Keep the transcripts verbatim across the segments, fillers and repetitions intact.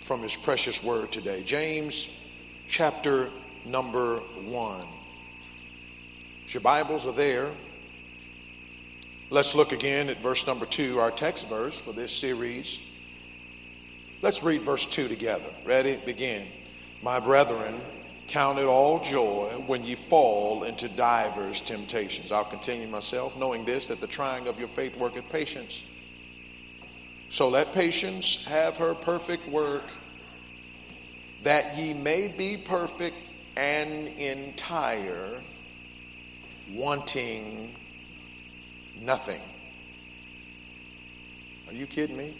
from his precious word today. James chapter number one. As your Bibles are there, let's look again at verse number two, our text verse for this series. Let's read verse two together. Ready? Begin. My brethren, count it all joy when ye fall into divers temptations. I'll continue myself, knowing this, that the trying of your faith worketh patience. So let patience have her perfect work, that ye may be perfect and entire, wanting nothing. Are you kidding me?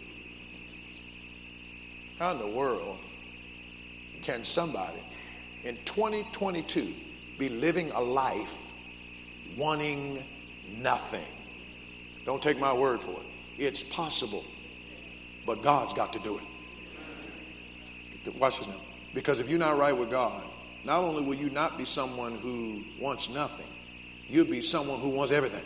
How in the world can somebody in twenty twenty-two be living a life wanting nothing? Don't take my word for it. It's possible, but God's got to do it. Watch this now. Because if you're not right with God, not only will you not be someone who wants nothing, you'll be someone who wants everything.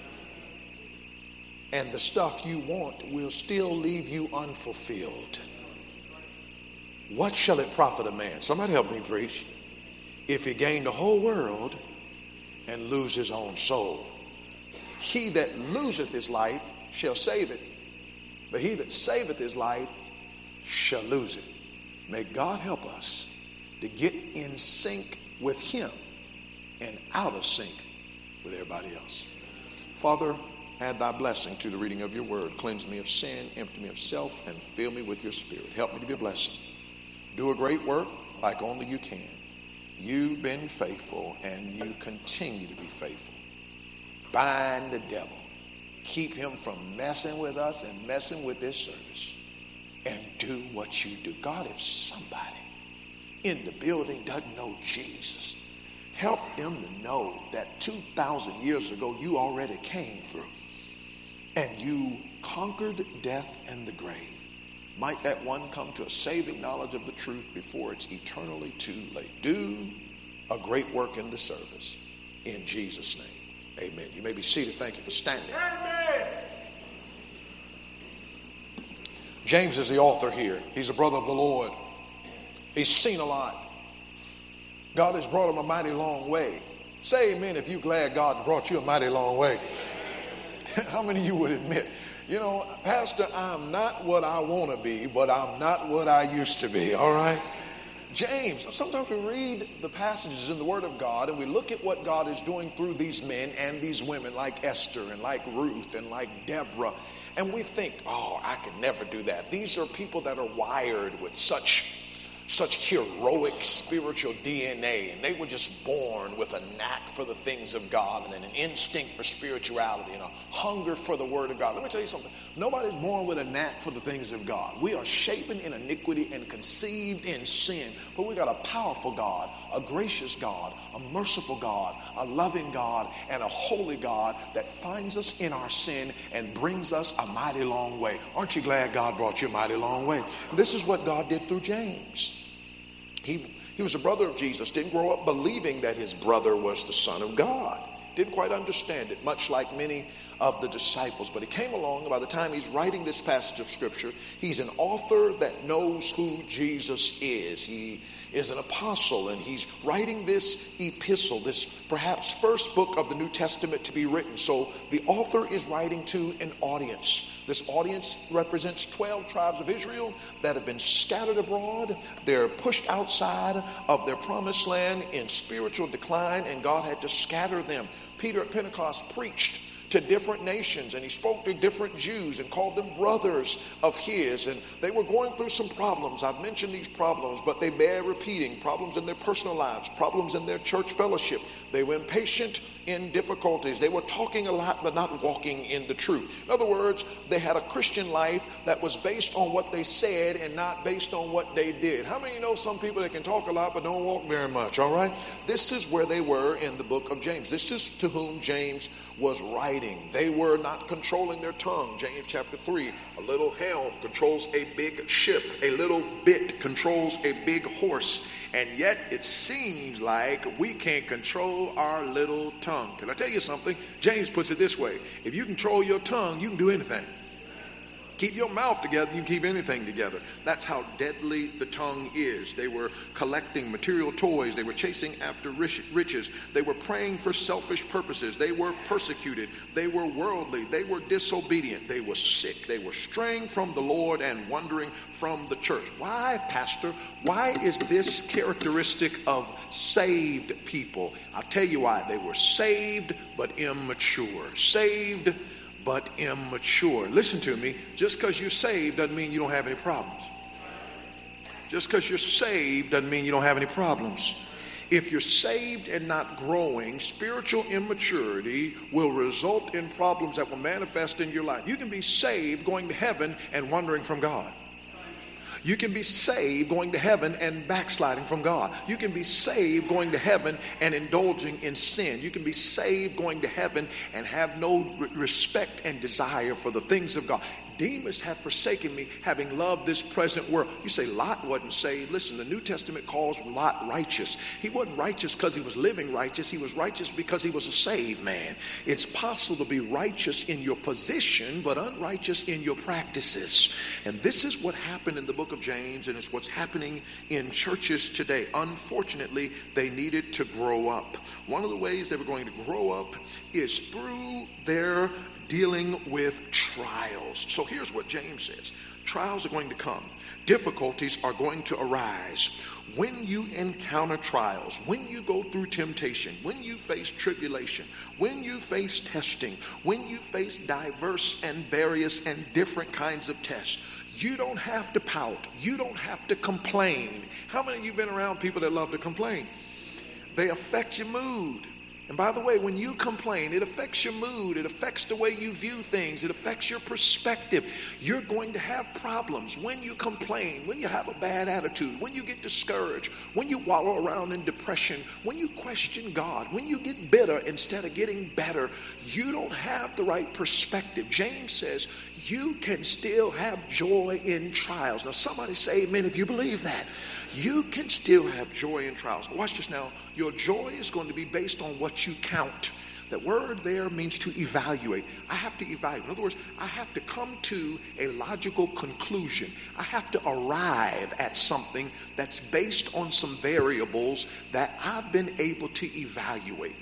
And the stuff you want will still leave you unfulfilled. What shall it profit a man? Somebody help me preach. If he gain the whole world and lose his own soul. He that loseth his life shall save it, but he that saveth his life shall lose it. May God help us to get in sync with him and out of sync with everybody else. Father, add thy blessing to the reading of your word. Cleanse me of sin, empty me of self, and fill me with your spirit. Help me to be a blessing. Do a great work like only you can. You've been faithful and you continue to be faithful. Bind the devil. Keep him from messing with us and messing with this service. And do what you do. God, if somebody in the building doesn't know Jesus, help them to know that two thousand years ago you already came through and you conquered death and the grave. Might that one come to a saving knowledge of the truth before it's eternally too late. Do a great work in the service. In Jesus' name, amen. You may be seated. Thank you for standing. Amen. James is the author here. He's a brother of the Lord. He's seen a lot. God has brought him a mighty long way. Say amen if you're glad God's brought you a mighty long way. How many of you would admit, you know, Pastor, I'm not what I want to be, but I'm not what I used to be, all right? James, sometimes we read the passages in the Word of God and we look at what God is doing through these men and these women like Esther and like Ruth and like Deborah. And we think, oh, I could never do that. These are people that are wired with such such heroic spiritual D N A, and they were just born with a knack for the things of God and an instinct for spirituality and a hunger for the Word of God. Let me tell you something. Nobody's born with a knack for the things of God. We are shapen in iniquity and conceived in sin, but we got a powerful God, a gracious God, a merciful God, a loving God, and a holy God that finds us in our sin and brings us a mighty long way. Aren't you glad God brought you a mighty long way? This is what God did through James. He, he was a brother of Jesus, didn't grow up believing that his brother was the Son of God. Didn't quite understand it, much like many of the disciples. But he came along, and by the time he's writing this passage of Scripture, he's an author that knows who Jesus is. He is an apostle, and he's writing this epistle, this perhaps first book of the New Testament to be written. So the author is writing to an audience. This audience represents twelve tribes of Israel that have been scattered abroad. They're pushed outside of their promised land in spiritual decline, and God had to scatter them. Peter at Pentecost preached to different nations, and he spoke to different Jews and called them brothers of his, and they were going through some problems. I've mentioned these problems, but they bear repeating. Problems in their personal lives, problems in their church fellowship. They were impatient in difficulties. They were talking a lot but not walking in the truth. In other words, they had a Christian life that was based on what they said and not based on what they did. How many of you know some people that can talk a lot but don't walk very much, all right? This is where they were in the book of James. This is to whom James was writing. They were not controlling their tongue. James chapter three, a little helm controls a big ship. A little bit controls a big horse. And yet it seems like we can't control our little tongue. Can I tell you something? James puts it this way. If you control your tongue, you can do anything. Keep your mouth together, you keep anything together. That's how deadly the tongue is. They were collecting material toys. They were chasing after riches. They were praying for selfish purposes. They were persecuted. They were worldly. They were disobedient. They were sick. They were straying from the Lord and wandering from the church. Why, Pastor? Why is this characteristic of saved people? I'll tell you why. They were saved but immature. Saved but immature. Listen to me. Just because you're saved doesn't mean you don't have any problems. Just because you're saved doesn't mean you don't have any problems. If you're saved and not growing, spiritual immaturity will result in problems that will manifest in your life. You can be saved going to heaven and wandering from God. You can be saved going to heaven and backsliding from God. You can be saved going to heaven and indulging in sin. You can be saved going to heaven and have no respect and desire for the things of God. Demas have forsaken me, having loved this present world. You say Lot wasn't saved. Listen, the New Testament calls Lot righteous. He wasn't righteous because he was living righteous. He was righteous because he was a saved man. It's possible to be righteous in your position, but unrighteous in your practices. And this is what happened in the book of James, and it's what's happening in churches today. Unfortunately, they needed to grow up. One of the ways they were going to grow up is through their dealing with trials. So here's what James says. Trials are going to come. Difficulties are going to arise. When you encounter trials, when you go through temptation, when you face tribulation, when you face testing, when you face diverse and various and different kinds of tests, you don't have to pout. You don't have to complain. How many of you have been around people that love to complain? They affect your mood. And by the way, when you complain, it affects your mood. It affects the way you view things. It affects your perspective. You're going to have problems when you complain, when you have a bad attitude, when you get discouraged, when you wallow around in depression, when you question God, when you get bitter instead of getting better. You don't have the right perspective. James says you can still have joy in trials. Now, somebody say amen if you believe that. You can still have joy in trials. Watch this now. Your joy is going to be based on what you count. That word there means to evaluate. I have to evaluate. In other words, I have to come to a logical conclusion. I have to arrive at something that's based on some variables that I've been able to evaluate.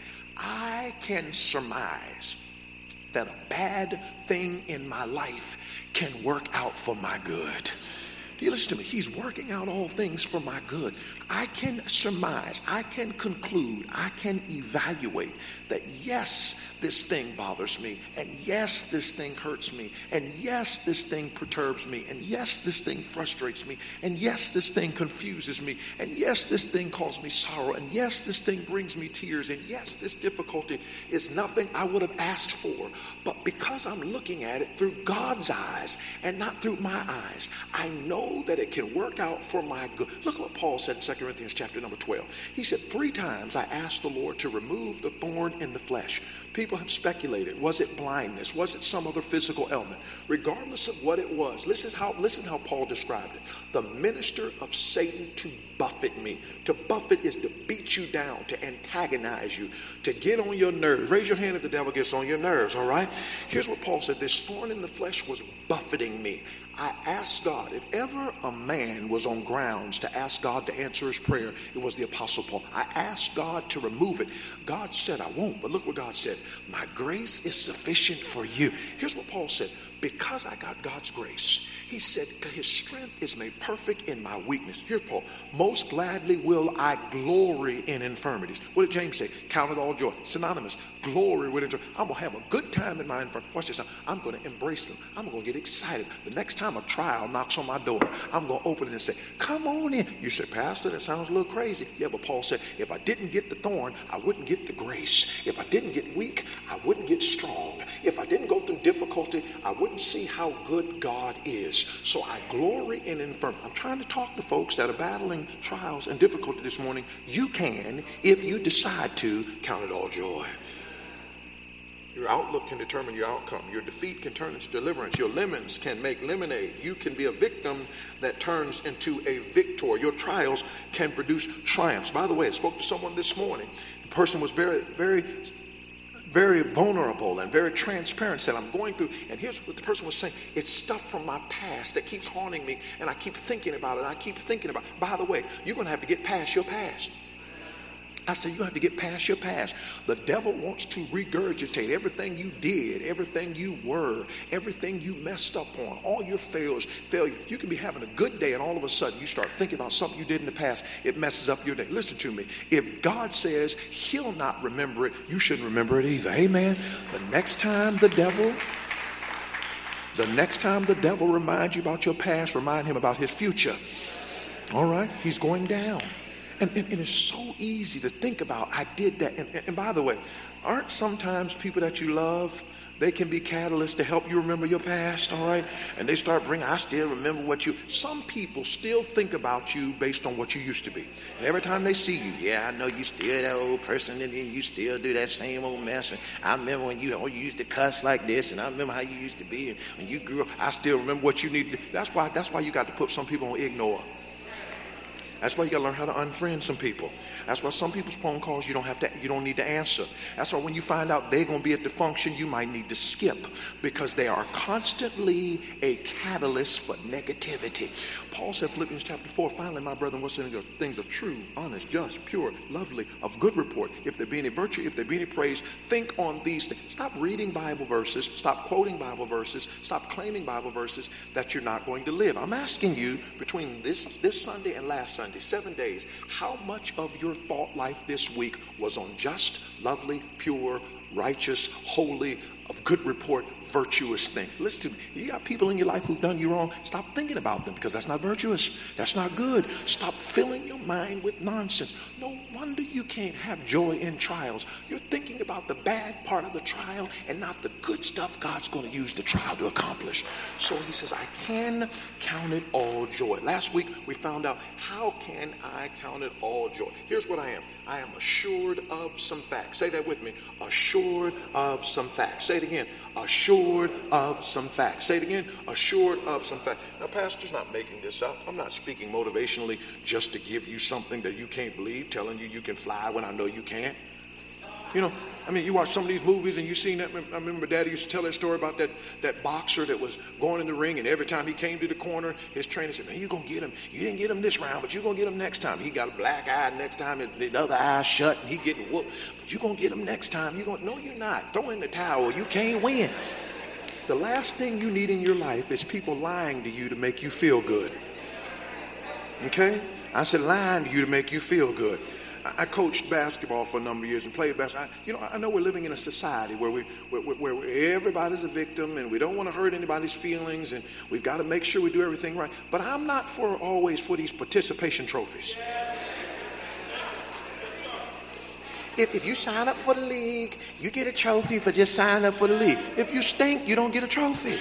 I can surmise that a bad thing in my life can work out for my good. Do you listen to me? He's working out all things for my good. I can surmise, I can conclude, I can evaluate that yes, this thing bothers me, and yes, this thing hurts me, and yes, this thing perturbs me, and yes, this thing frustrates me, and yes, this thing confuses me, and yes, this thing causes me sorrow, and yes, this thing brings me tears, and yes, this difficulty is nothing I would have asked for. But because I'm looking at it through God's eyes and not through my eyes, I know that it can work out for my good. Look what Paul said in Second Corinthians chapter number twelve. He said, three times I asked the Lord to remove the thorn in the flesh. People have speculated. Was it blindness? Was it some other physical ailment? Regardless of what it was, listen how, listen how Paul described it. The minister of Satan to buffet me. To buffet is to beat you down, to antagonize you, to get on your nerves. Raise your hand if the devil gets on your nerves, all right? Here's what Paul said. This thorn in the flesh was buffeting me. I asked God, if ever a man was on grounds to ask God to answer his prayer, it was the Apostle Paul. I asked God to remove it. God said, I won't. But look what God said. My grace is sufficient for you. Here's what Paul said. Because I got God's grace, he said, his strength is made perfect in my weakness. Here's Paul. Most gladly will I glory in infirmities. What did James say? Count it all joy. Synonymous. Glory with infirmities. I'm going to have a good time in my infirmities. Watch this now. I'm going to embrace them. I'm going to get excited. The next time a trial knocks on my door, I'm going to open it and say, come on in. You say, Pastor, that sounds a little crazy. Yeah, but Paul said, if I didn't get the thorn, I wouldn't get the grace. If I didn't get weak, I wouldn't get strong. If I didn't go through difficulty, I wouldn't see how good God is. So I glory in infirmity. I'm trying to talk to folks that are battling trials and difficulty this morning. You can, if you decide to, count it all joy. Your outlook can determine your outcome. Your defeat can turn into deliverance. Your lemons can make lemonade. You can be a victim that turns into a victor. Your trials can produce triumphs. By the way, I spoke to someone this morning. The person was very, very very vulnerable and very transparent, said, I'm going through, and here's what the person was saying, it's stuff from my past that keeps haunting me, and I keep thinking about it, I keep thinking about it. By the way, you're going to have to get past your past. I said, you have to get past your past. The devil wants to regurgitate everything you did, everything you were, everything you messed up on, all your failures, failure. You can be having a good day and all of a sudden you start thinking about something you did in the past. It messes up your day. Listen to me. If God says he'll not remember it, you shouldn't remember it either. Amen. The next time the devil, the next time the devil reminds you about your past, remind him about his future. All right? He's going down. And, and, and it's so easy to think about, I did that. And, and by the way, aren't sometimes people that you love, they can be catalysts to help you remember your past, all right? And they start bringing, I still remember what you, some people still think about you based on what you used to be. And every time they see you, yeah, I know you still that old person, and then you still do that same old mess. And I remember when you, oh, you used to cuss like this, and I remember how you used to be. And when you grew up, I still remember what you needed. That's why, that's why you got to put some people on ignore. That's why you got to learn how to unfriend some people. That's why some people's phone calls you don't have to, you don't need to answer. That's why when you find out they're going to be at the function, you might need to skip, because they are constantly a catalyst for negativity. Paul said, Philippians chapter four, finally, my brethren, whatsoever things are true, honest, just, pure, lovely, of good report. If there be any virtue, if there be any praise, think on these things. Stop reading Bible verses. Stop quoting Bible verses. Stop claiming Bible verses that you're not going to live. I'm asking you, between this, this Sunday and last Sunday, seven days, how much of your thought life this week was on just, lovely, pure, righteous, holy, of good report, virtuous things? Listen to me. You got people in your life who've done you wrong. Stop thinking about them, because that's not virtuous. That's not good. Stop filling your mind with nonsense. No wonder you can't have joy in trials. You're thinking about the bad part of the trial and not the good stuff God's going to use the trial to accomplish. So he says, I can count it all joy. Last week we found out, how can I count it all joy? Here's what I am. I am assured of some facts. Say that with me. Assured of some facts. Say it again. Assured of some facts. Say it again. Assured of some facts. Now, Pastor's not making this up. I'm not speaking motivationally just to give you something that you can't believe, telling you you can fly when I know you can't. You know, I mean, you watch some of these movies and you've seen that. I remember Daddy used to tell that story about that, that boxer that was going in the ring, and every time he came to the corner, his trainer said, man, you're going to get him. You didn't get him this round, but you're going to get him next time. He got a black eye next time, and the other eye shut, and he getting whooped. But you're going to get him next time. You're going, no, you're not. Throw in the towel. You can't win. The last thing you need in your life is people lying to you to make you feel good. Okay? I said lying to you to make you feel good. I coached basketball for a number of years and played basketball. You know, I know we're living in a society where we, where, where, where everybody's a victim, and we don't want to hurt anybody's feelings, and we've got to make sure we do everything right. But I'm not for always for these participation trophies. If, if you sign up for the league, you get a trophy for just signing up for the league. If you stink, you don't get a trophy.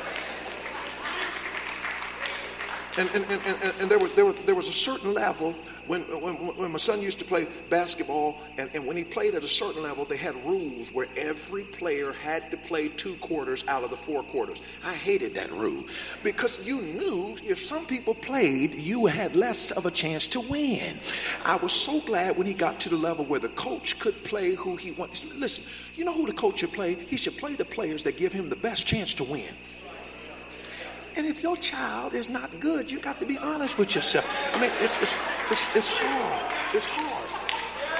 And, and, and, and, and there, was, there, was, there was a certain level when, when, when my son used to play basketball, and, and when he played at a certain level, they had rules where every player had to play two quarters out of the four quarters. I hated that rule, because you knew if some people played, you had less of a chance to win. I was so glad when he got to the level where the coach could play who he wanted. Listen, you know who the coach should play? He should play the players that give him the best chance to win. And if your child is not good, you got to be honest with yourself. I mean, it's, it's, it's, it's hard. It's hard.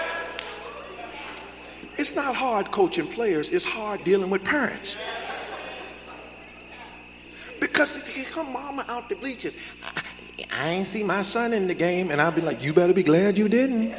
It's not hard coaching players. It's hard dealing with parents. Because here come mama out the bleachers. I, I ain't see my son in the game. And I'll be like, you better be glad you didn't.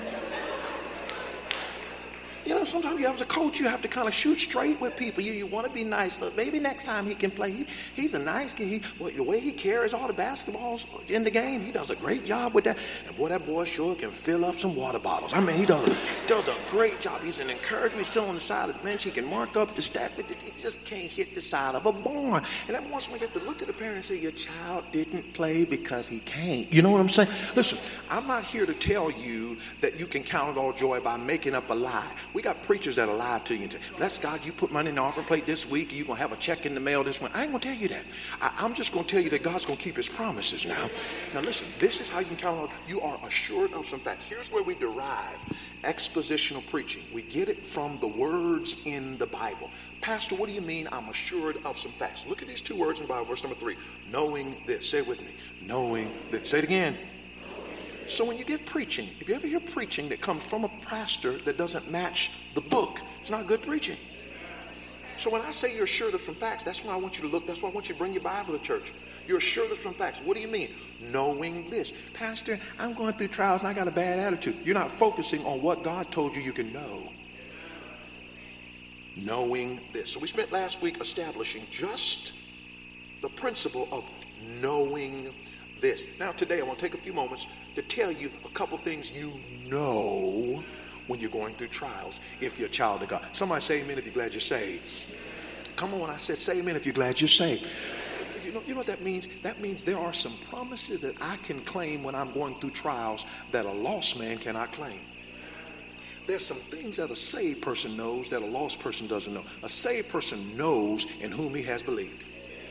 You know, sometimes you have to coach, you have to kind of shoot straight with people. You, you want to be nice. Look, maybe next time he can play. He, he's a nice kid. He, well, the way he carries all the basketballs in the game, he does a great job with that. And boy, that boy sure can fill up some water bottles. I mean, he does a, does a great job. He's an encouragement. Still on the side of the bench. He can mark up the stat, but he just can't hit the side of a barn. And every once in a while, you have to look at the parent and say, your child didn't play because he can't. You know what I'm saying? Listen, I'm not here to tell you that you can count it all joy by making up a lie. We got got preachers that'll lie to you and say, bless God, you put money in the offering plate this week, you're going to have a check in the mail this week. I ain't going to tell you that. I, I'm just going to tell you that God's going to keep his promises now. Now listen, this is how you can count on. You are assured of some facts. Here's where we derive expositional preaching. We get it from the words in the Bible. Pastor, what do you mean I'm assured of some facts? Look at these two words in the Bible. Verse number three, knowing this. Say it with me. Knowing this. Say it again. So when you get preaching, if you ever hear preaching that comes from a pastor that doesn't match the book, it's not good preaching. So when I say you're assured of some facts, that's why I want you to look. That's why I want you to bring your Bible to church. You're assured of some facts. What do you mean? Knowing this. Pastor, I'm going through trials and I got a bad attitude. You're not focusing on what God told you you can know. Knowing this. So we spent last week establishing just the principle of knowing this. Now today I want to take a few moments to tell you a couple things you know when you're going through trials if you're a child of God. Somebody say amen if you're glad you're saved. Come on, I said say amen if you're glad you're saved. You know, you know what that means? That means there are some promises that I can claim when I'm going through trials that a lost man cannot claim. There's some things that a saved person knows that a lost person doesn't know. A saved person knows in whom he has believed.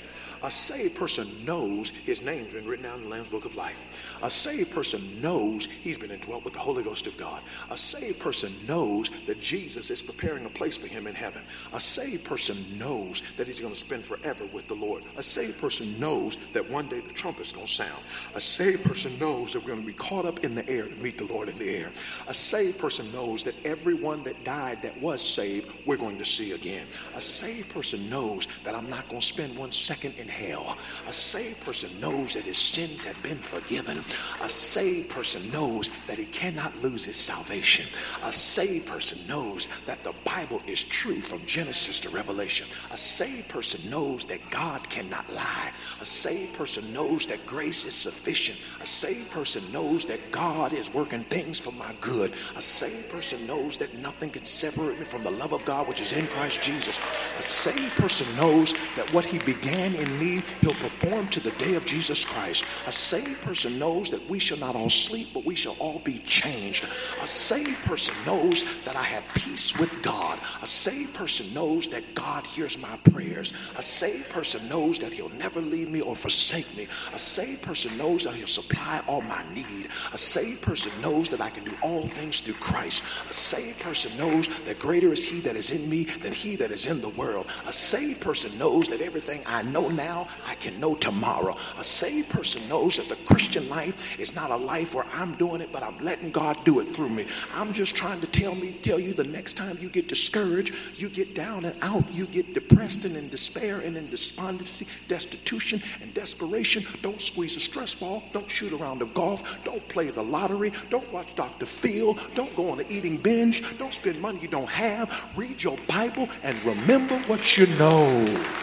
A saved person knows his name's been written down in the Lamb's Book of Life. A saved person knows he's been indwelt with the Holy Ghost of God. A saved person knows that Jesus is preparing a place for him in heaven. A saved person knows that he's going to spend forever with the Lord. A saved person knows that one day the trumpet's going to sound. A saved person knows that we're going to be caught up in the air to meet the Lord in the air. A saved person knows that everyone that died that was saved, we're going to see again. A saved person knows that I'm not going to spend one second in hell. A saved person knows that his sins have been forgiven. A saved person knows that he cannot lose his salvation. A saved person knows that the Bible is true from Genesis to Revelation. A saved person knows that God cannot lie. A saved person knows that grace is sufficient. A saved person knows that God is working things for my good. A saved person knows that nothing can separate me from the love of God which is in Christ Jesus. A saved person knows that what he began in me, he'll perform to the day of Jesus Christ. A saved person knows that we shall not all sleep, but we shall all be changed. A saved person knows that I have peace with God. A saved person knows that God hears my prayers. A saved person knows that he'll never leave me or forsake me. A saved person knows that he'll supply all my need. A saved person knows that I can do all things through Christ. A saved person knows that greater is he that is in me than he that is in the world. A saved person knows that everything I know now, I can know tomorrow. A saved person knows that the Christian life is not a life where I'm doing it, but I'm letting God do it through me. I'm just trying to tell me, tell you the next time you get discouraged, you get down and out, you get depressed and in despair and in despondency, destitution and desperation, don't squeeze a stress ball, don't shoot a round of golf, don't play the lottery, don't watch Doctor Phil, don't go on an eating binge, don't spend money you don't have, read your Bible and remember what you know.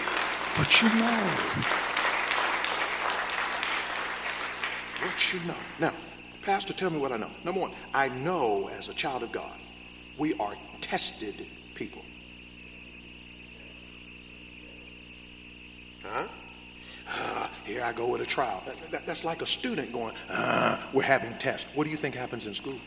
What you know. What you know. Now, Pastor, tell me what I know. Number one, I know as a child of God, we are tested people. Huh? Uh, here I go with a trial. That, that, that's like a student going, uh, we're having tests. What do you think happens in school?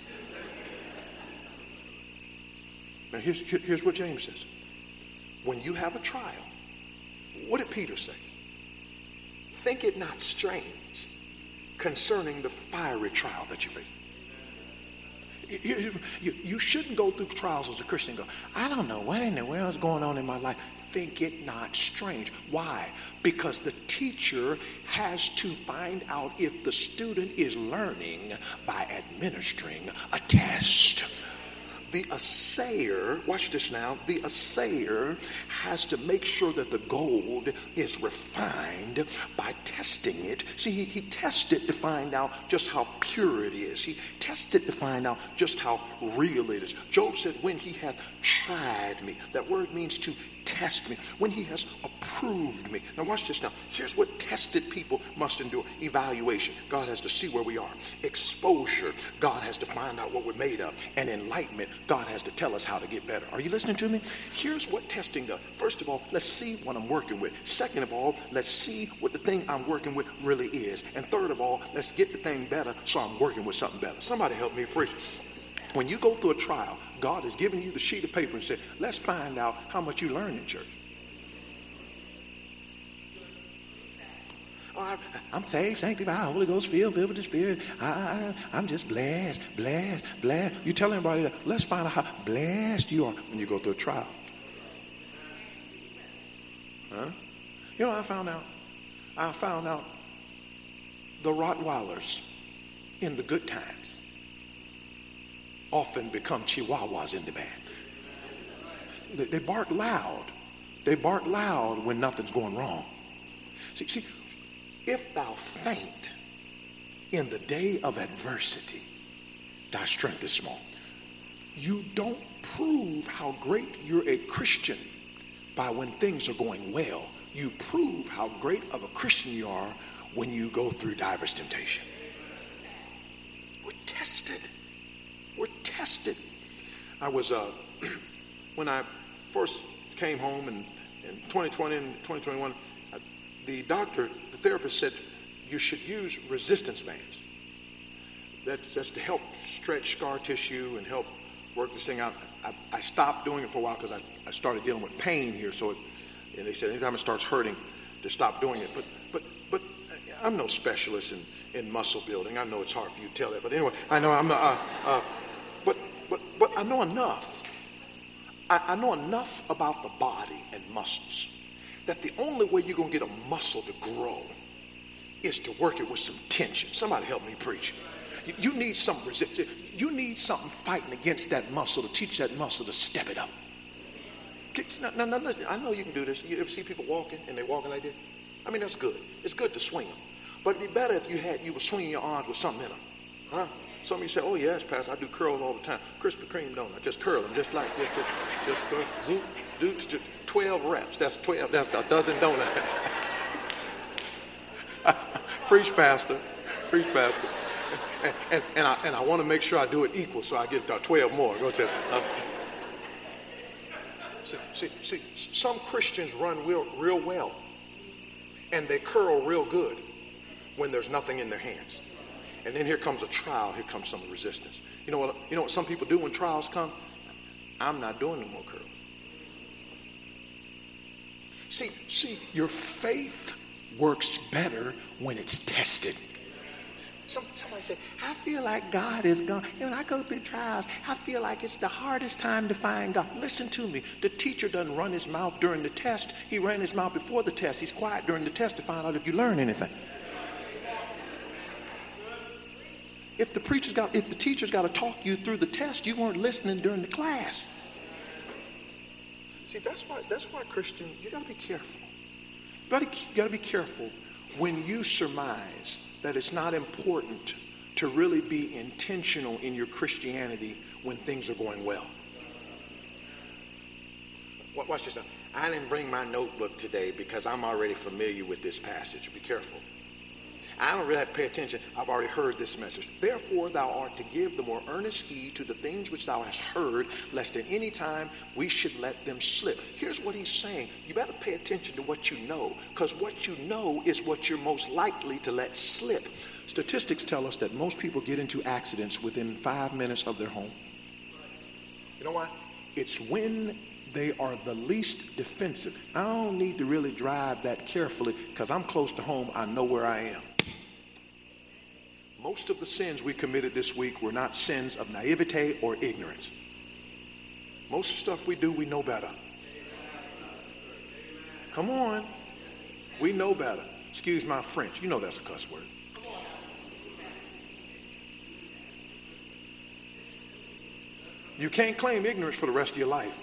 Now, here's, here, here's what James says. When you have a trial, what did Peter say? Think it not strange concerning the fiery trial that you face. You, you, you shouldn't go through trials as a Christian and go, I don't know what in the world is going on in my life. Think it not strange. Why? Because the teacher has to find out if the student is learning by administering a test. The assayer, watch this now, the assayer has to make sure that the gold is refined by testing it. See, he, he tested to find out just how pure it is. He tested to find out just how real it is. Job said, when he hath tried me, that word means to test me, when he has approved me. Now watch this now. Here's what tested people must endure. Evaluation. God has to see where we are. Exposure. God has to find out what we're made of. And enlightenment. God has to tell us how to get better. Are you listening to me? Here's what testing does. First of all, let's see what I'm working with. Second of all, let's see what the thing I'm working with really is. And third of all, let's get the thing better so I'm working with something better. Somebody help me preach. When you go through a trial, God has given you the sheet of paper and said, let's find out how much you learn in church. Oh, I, I'm saved, sanctified, Holy Ghost, filled, filled with the Spirit. I, I, I'm just blessed, blessed, blessed. You tell everybody that. Let's find out how blessed you are when you go through a trial. Huh? You know what I found out? I found out the Rottweilers in the good times often become Chihuahuas in the bad. They, they bark loud. They bark loud when nothing's going wrong. See, see, if thou faint in the day of adversity, thy strength is small. You don't prove how great you're a Christian by when things are going well. You prove how great of a Christian you are when you go through diverse temptation. We're tested. We're tested. I was, uh, when I first came home in, in twenty twenty and twenty twenty-one, I, the doctor, the therapist said, you should use resistance bands. That's, that's to help stretch scar tissue and help work this thing out. I, I stopped doing it for a while because I, I started dealing with pain here. So it, and they said anytime it starts hurting, to stop doing it. But but but I'm no specialist in, in muscle building. I know it's hard for you to tell that. But anyway, I know I'm not. Uh, uh, but but but I know enough. I, I know enough about the body and muscles that the only way you're gonna get a muscle to grow is to work it with some tension. Somebody help me preach. You, you need some resistance. You need something fighting against that muscle to teach that muscle to step it up. Now, now, now, listen, I know you can do this. You ever see people walking and they're walking like this? I mean, that's good. It's good to swing them. But it'd be better if you had you were swinging your arms with something in them. Huh? Some of you say, oh, yes, Pastor, I do curls all the time. Krispy Kreme, don't I? Just curl them, just like this. Just, just go, zoom, do twelve reps. That's twelve. That's a dozen donut. Preach, Pastor. Preach, Pastor. And, and, and, I, and I want to make sure I do it equal, so I get twelve more. Go to uh, See, see, see, some Christians run real, real well, and they curl real good when there's nothing in their hands. And then here comes a trial, here comes some resistance. You know what, you know what some people do when trials come? I'm not doing no more curls. See, see, your faith works better when it's tested. Some, somebody say, I feel like God is gone. You know, when I go through trials, I feel like it's the hardest time to find God. Listen to me. The teacher doesn't run his mouth during the test. He ran his mouth before the test. He's quiet during the test to find out if you learn anything. If the preacher's got, if the teacher's got to talk you through the test, you weren't listening during the class. See, that's why, that's why Christian, you got to be careful. You got to, you got to be careful when you surmise that it's not important to really be intentional in your Christianity when things are going well. Watch this now. I didn't bring my notebook today because I'm already familiar with this passage. Be careful. I don't really have to pay attention. I've already heard this message. Therefore, thou art to give the more earnest heed to the things which thou hast heard, lest at any time we should let them slip. Here's what he's saying. You better pay attention to what you know, because what you know is what you're most likely to let slip. Statistics tell us that most people get into accidents within five minutes of their home. You know why? It's when they are the least defensive. I don't need to really drive that carefully because I'm close to home. I know where I am. Most of the sins we committed this week were not sins of naivete or ignorance. Most of the stuff we do, we know better. Come on. We know better. Excuse my French. You know that's a cuss word. You can't claim ignorance for the rest of your life.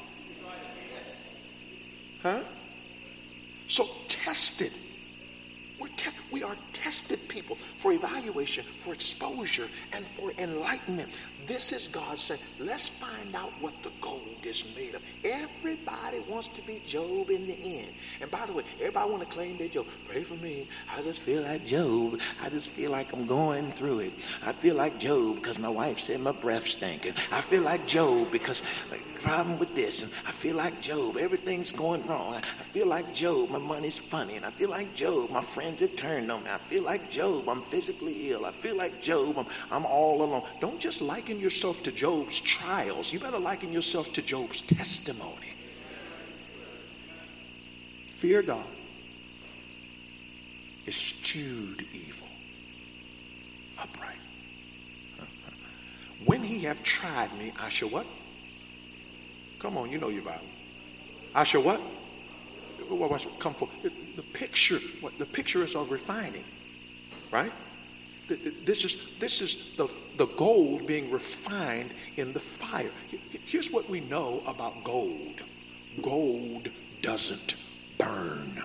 Huh? So test it. We're te- we are tested people for evaluation, for exposure, and for enlightenment. This is God saying, let's find out what the gold is made of. Everybody wants to be Job in the end. And by the way, everybody want to claim they're Job. Pray for me. I just feel like Job. I just feel like I'm going through it. I feel like Job because my wife said my breath stinking. I feel like Job because like, problem with this. And I feel like Job. Everything's going wrong. I feel like Job. My money's funny. And I feel like Job. My friends have turned know, I feel like Job. I'm physically ill. I feel like Job. I'm, I'm all alone. Don't just liken yourself to Job's trials. You better liken yourself to Job's testimony. Fear God. Eschewed evil. Upright. When he have tried me, I shall what? Come on, you know your Bible. I shall what? Come for the picture. What the picture is of refining, right? This is this is the the gold being refined in the fire. Here's what we know about gold. Gold doesn't burn.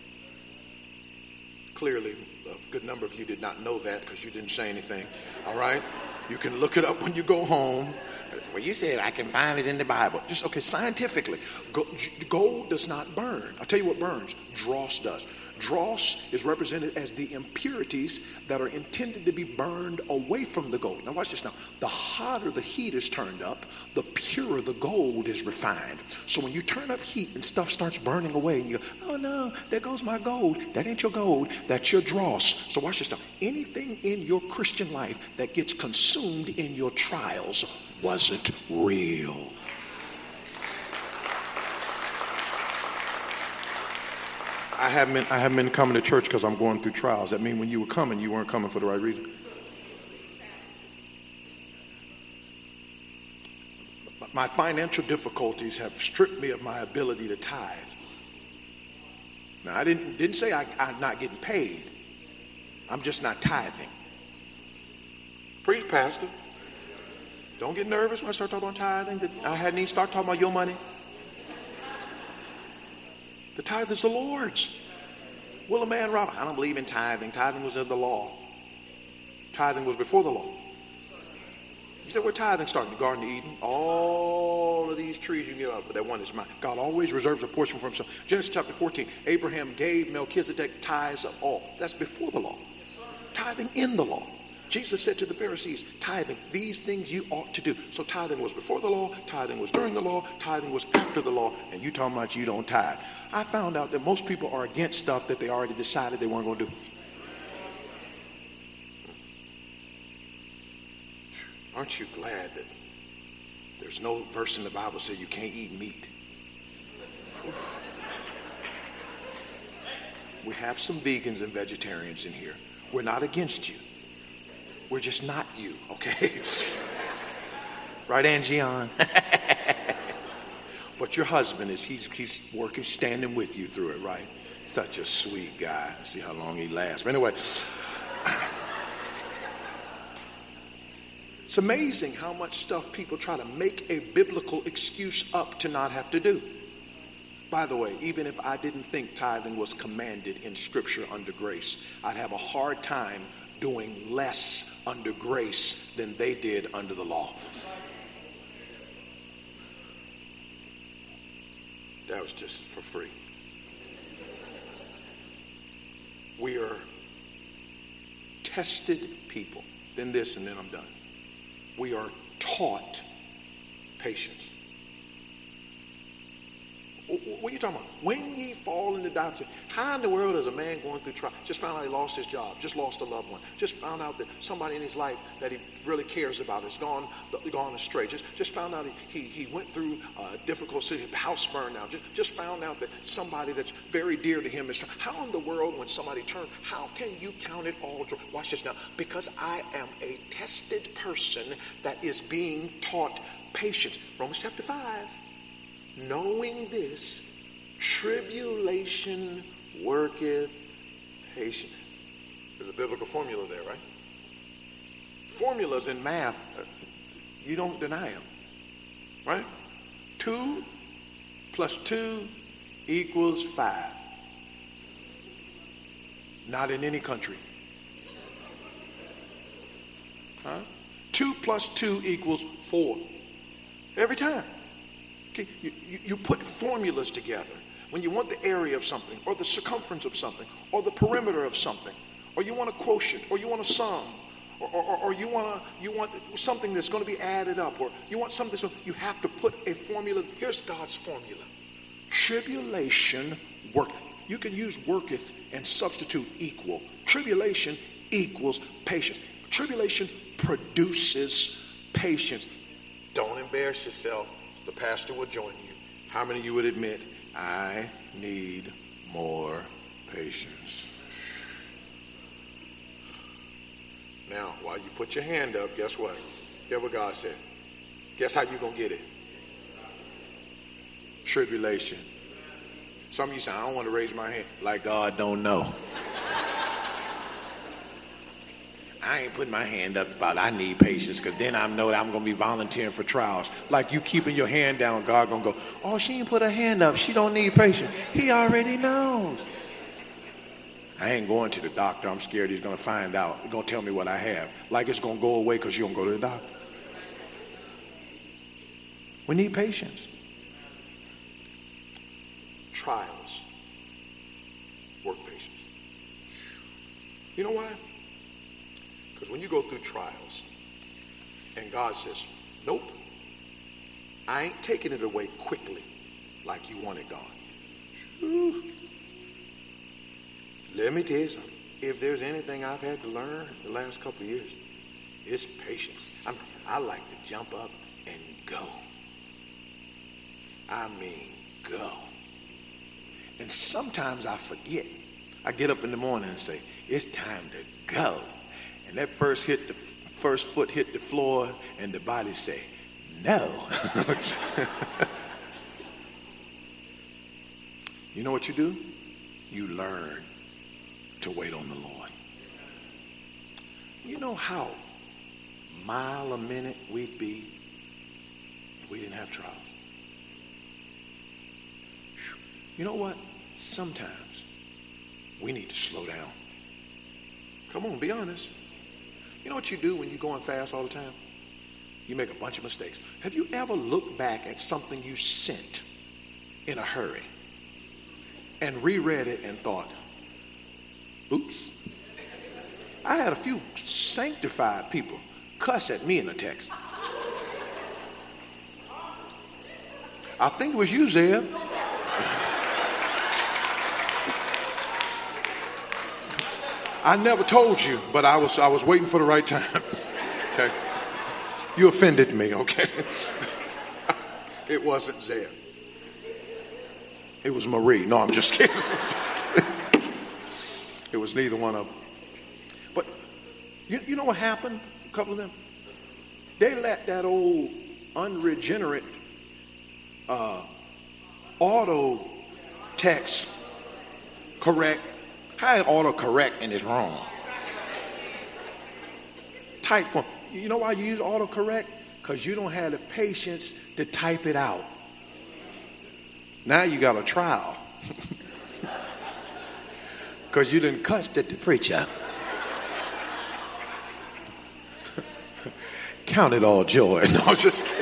Clearly, a good number of you did not know that because you didn't say anything. All right. You can look it up when you go home. Well, you said I can find it in the Bible. Just, okay, scientifically, gold does not burn. I'll tell you what burns. Dross does. Dross is represented as the impurities that are intended to be burned away from the gold. Now watch this now. The hotter the heat is turned up, the purer the gold is refined. So when you turn up heat and stuff starts burning away and you go, oh no, there goes my gold. That ain't your gold, that's your dross. So watch this now. Anything in your Christian life that gets consumed in your trials wasn't real. I haven't been, I haven't been coming to church because I'm going through trials. That means when you were coming, you weren't coming for the right reason. My financial difficulties have stripped me of my ability to tithe. Now, I didn't, didn't say I, I'm not getting paid. I'm just not tithing. Preach, Pastor. Don't get nervous when I start talking about tithing. I hadn't even started talking about your money. The tithe is the Lord's. Will a man rob? I don't believe in tithing. Tithing was in the law. Tithing was before the law. You said, where tithing started? The Garden of Eden. All of these trees you can get up, but that one is mine. God always reserves a portion for himself. Genesis chapter fourteen, Abraham gave Melchizedek tithes of all. That's before the law. Tithing in the law. Jesus said to the Pharisees, tithing, these things you ought to do. So tithing was before the law, tithing was during the law, tithing was after the law, and you talking about you don't tithe. I found out that most people are against stuff that they already decided they weren't going to do. Aren't you glad that there's no verse in the Bible that says you can't eat meat? We have some vegans and vegetarians in here. We're not against you. We're just not you, okay? Right, Angion? But your husband is, he's, he's working, standing with you through it, right? Such a sweet guy. See how long he lasts. But anyway, it's amazing how much stuff people try to make a biblical excuse up to not have to do. By the way, even if I didn't think tithing was commanded in Scripture under grace, I'd have a hard time doing less under grace than they did under the law. That was just for free. We are tested people. Then this, and then I'm done. We are taught patience. What are you talking about? When ye fall into doctrine, how in the world is a man going through trial? Just found out he lost his job, just lost a loved one, just found out that somebody in his life that he really cares about has gone gone astray. Just just found out he he, he went through a difficult situation, house burned down. Just, just found out that somebody that's very dear to him is. How in the world, when somebody turns, how can you count it all joy? Watch this now. Because I am a tested person that is being taught patience. Romans chapter five. Knowing this, tribulation worketh patience. There's a biblical formula there, right? Formulas in math, you don't deny them, right? Two plus two equals five. Not in any country. Huh? Two plus two equals four. Every time. You, you, you put formulas together when you want the area of something, or the circumference of something, or the perimeter of something, or you want a quotient, or you want a sum, or, or, or you want you want something that's going to be added up, or you want something that's, you have to put a formula. Here's God's formula. Tribulation work. You can use worketh and substitute equal. Tribulation equals patience. Tribulation produces patience. Don't embarrass yourself. The pastor will join you. How many of you would admit, I need more patience? Now, while you put your hand up, guess what? Guess what God said? Guess how you going to get it? Tribulation. Some of you say, I don't want to raise my hand. Like God don't know. I ain't putting my hand up about I need patience, because then I know that I'm going to be volunteering for trials. Like you keeping your hand down, God going to go, oh, she ain't put her hand up. She don't need patience. He already knows. I ain't going to the doctor. I'm scared he's going to find out. He's going to tell me what I have. Like it's going to go away because you don't go to the doctor. We need patience. Trials work patience. You know why? Because when you go through trials and God says, nope, I ain't taking it away quickly like you want it gone. Whew. Let me tell you something. If there's anything I've had to learn the last couple of years, it's patience. I'm, I like to jump up and go. I mean, go. And sometimes I forget. I get up in the morning and say, it's time to go. And that first hit the first foot hit the floor and the body say, no. You know what you do? You learn to wait on the Lord. You know how mile a minute we'd be if we didn't have trials? You know what? Sometimes we need to slow down. Come on, be honest. You know what you do when you're going fast all the time? You make a bunch of mistakes. Have you ever looked back at something you sent in a hurry and reread it and thought, oops? I had a few sanctified people cuss at me in a text. I think it was you, Zeb. I never told you, but I was I was waiting for the right time. Okay. You offended me, okay? It wasn't Zeb. It was Marie. No, I'm just kidding. I'm just kidding. It was neither one of them. But you, you know what happened? A couple of them. They let that old unregenerate uh, auto text correct. How is auto correct and it's wrong? Type form. You know why you use auto correct? Because you don't have the patience to type it out. Now you got a trial. Because you didn't cuss at the preacher. Count it all joy. No, I'm just kidding.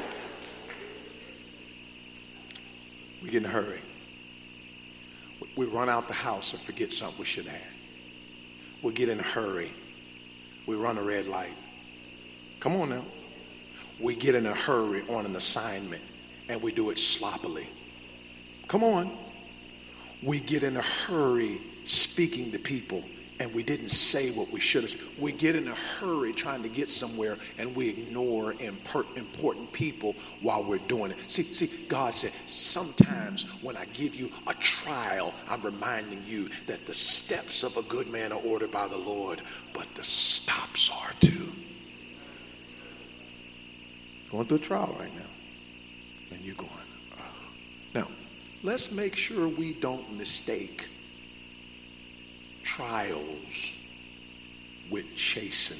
We get in a hurry. We run out the house and forget something we should have had. We get in a hurry. We run a red light. Come on now. We get in a hurry on an assignment and we do it sloppily. Come on. We get in a hurry speaking to people and we didn't say what we should have. We get in a hurry trying to get somewhere and we ignore imper- important people while we're doing it. See, see, God said, sometimes when I give you a trial, I'm reminding you that the steps of a good man are ordered by the Lord, but the stops are too. Going through a trial right now. And you're going, oh. Now, let's make sure we don't mistake trials with chastening.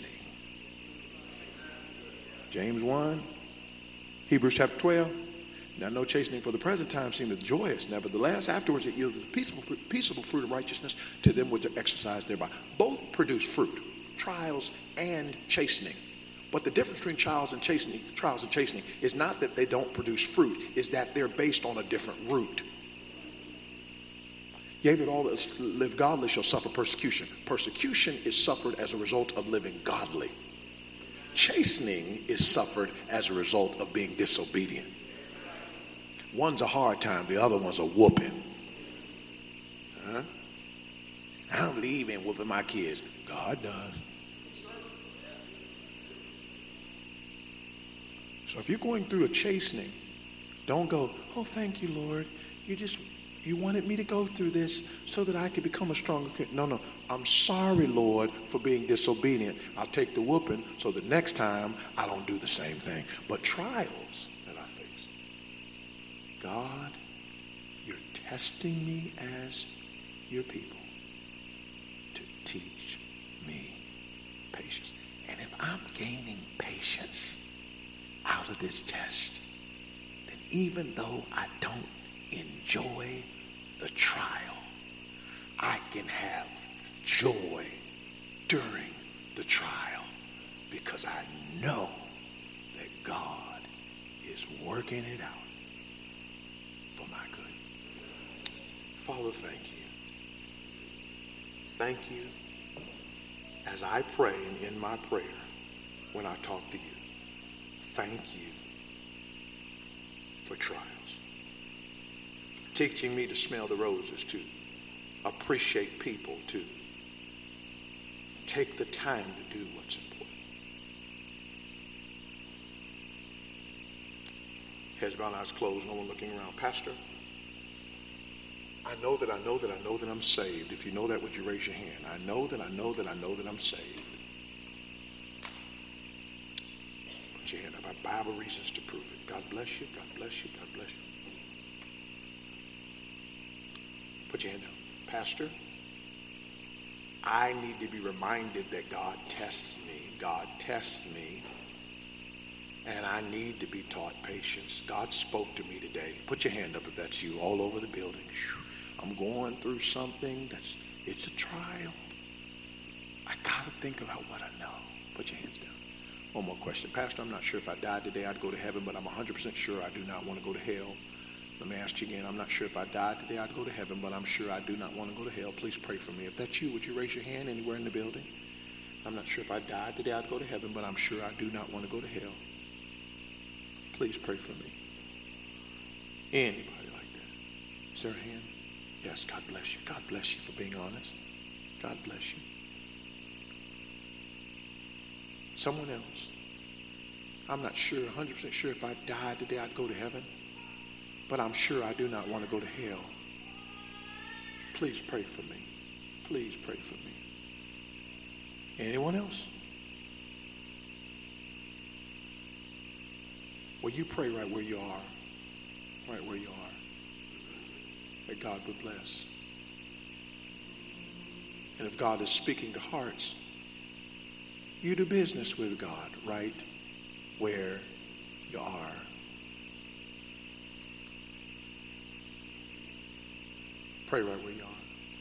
James one, Hebrews chapter twelve. Now no chastening for the present time seemeth joyous. Nevertheless, afterwards it yieldeth the peaceable, peaceable fruit of righteousness to them which are exercised thereby. Both produce fruit, trials and chastening. But the difference between trials and chastening, trials and chastening is not that they don't produce fruit, is that they're based on a different root. Yea, that all that live godly shall suffer persecution. Persecution is suffered as a result of living godly. Chastening is suffered as a result of being disobedient. One's a hard time, the other one's a whooping. Huh? I don't believe in whooping my kids. God does. So if you're going through a chastening, don't go, oh, thank you, Lord. You just, you wanted me to go through this so that I could become a stronger Christian. No, no. I'm sorry, Lord, for being disobedient. I'll take the whooping so the next time I don't do the same thing. But trials that I face, God, you're testing me as your people to teach me patience. And if I'm gaining patience out of this test, then even though I don't enjoy the trial, I can have joy during the trial because I know that God is working it out for my good. Father, thank you. Thank you as I pray and in my prayer when I talk to you. Thank you for trials. Teaching me to smell the roses, to appreciate people, to take the time to do what's important. Heads bowed, eyes closed, no one looking around. Pastor, I know that I know that I know that I'm saved. If you know that, would you raise your hand? I know that I know that I know that I'm saved. Put your hand up. I have Bible reasons to prove it. God bless you. God bless you. God bless you. Put your hand up. Pastor, I need to be reminded that God tests me. God tests me. And I need to be taught patience. God spoke to me today. Put your hand up if that's you, all over the building. I'm going through something that's, it's a trial. I got to think about what I know. Put your hands down. One more question. Pastor, I'm not sure if I died today I'd go to heaven, but I'm one hundred percent sure I do not want to go to hell. Let me ask you again. I'm not sure if I died today I'd go to heaven, but I'm sure I do not want to go to hell. Please pray for me. If that's you, would you raise your hand anywhere in the building? I'm not sure if I died today I'd go to heaven, but I'm sure I do not want to go to hell. Please pray for me. Anybody like that? Is there a hand? Yes, God bless you. God bless you for being honest. God bless you. Someone else. I'm not sure, one hundred percent sure if I died today I'd go to heaven, but I'm sure I do not want to go to hell. Please pray for me. Please pray for me. Anyone else? Well, you pray right where you are. Right where you are. That God would bless. And if God is speaking to hearts, you do business with God right where you are. Pray right where you are.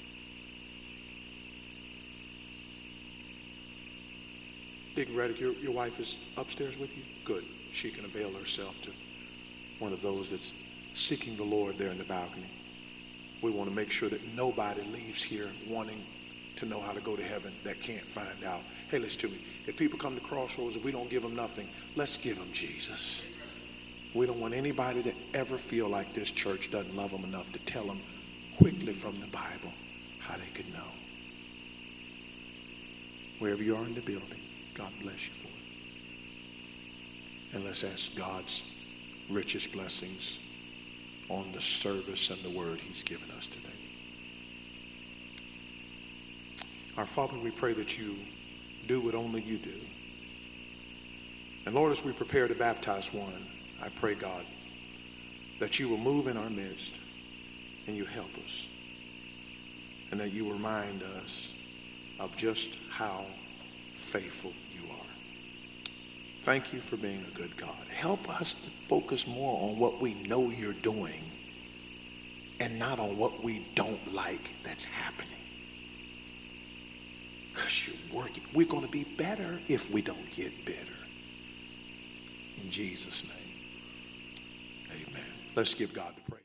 Deacon Reddick, your, your wife is upstairs with you? Good. She can avail herself to one of those that's seeking the Lord there in the balcony. We want to make sure that nobody leaves here wanting to know how to go to heaven that can't find out. Hey, listen to me. If people come to Crossroads, if we don't give them nothing, let's give them Jesus. We don't want anybody to ever feel like this church doesn't love them enough to tell them quickly from the Bible how they could know. Wherever you are in the building, God bless you for it. And let's ask God's richest blessings on the service and the word he's given us today. Our Father, we pray that you do what only you do. And Lord, as we prepare to baptize one, I pray, God, that you will move in our midst and you help us. And that you remind us of just how faithful you are. Thank you for being a good God. Help us to focus more on what we know you're doing and not on what we don't like that's happening. Because you're working. We're going to be better if we don't get better. In Jesus' name, amen. Let's give God the praise.